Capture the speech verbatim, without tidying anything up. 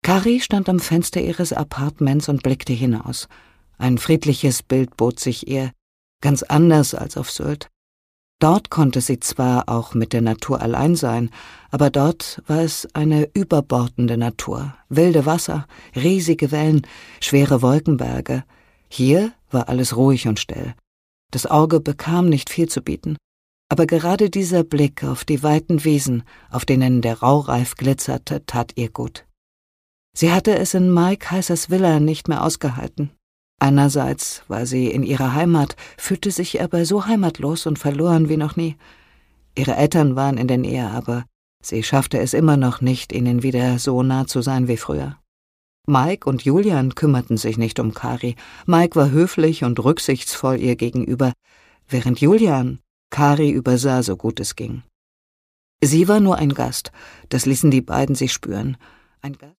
Kari stand am Fenster ihres Appartements und blickte hinaus. Ein friedliches Bild bot sich ihr, ganz anders als auf Sylt. Dort konnte sie zwar auch mit der Natur allein sein, aber dort war es eine überbordende Natur, wilde Wasser, riesige Wellen, schwere Wolkenberge. Hier war alles ruhig und still. Das Auge bekam nicht viel zu bieten. Aber gerade dieser Blick auf die weiten Wiesen, auf denen der Raureif glitzerte, tat ihr gut. Sie hatte es in Mike Heißers Villa nicht mehr ausgehalten. Einerseits war sie in ihrer Heimat, fühlte sich aber so heimatlos und verloren wie noch nie. Ihre Eltern waren in der Nähe, aber sie schaffte es immer noch nicht, ihnen wieder so nah zu sein wie früher. Mike und Julian kümmerten sich nicht um Kari. Mike war höflich und rücksichtsvoll ihr gegenüber, während Julian Kari übersah, so gut es ging. Sie war nur ein Gast, das ließen die beiden sich spüren. Ein Gast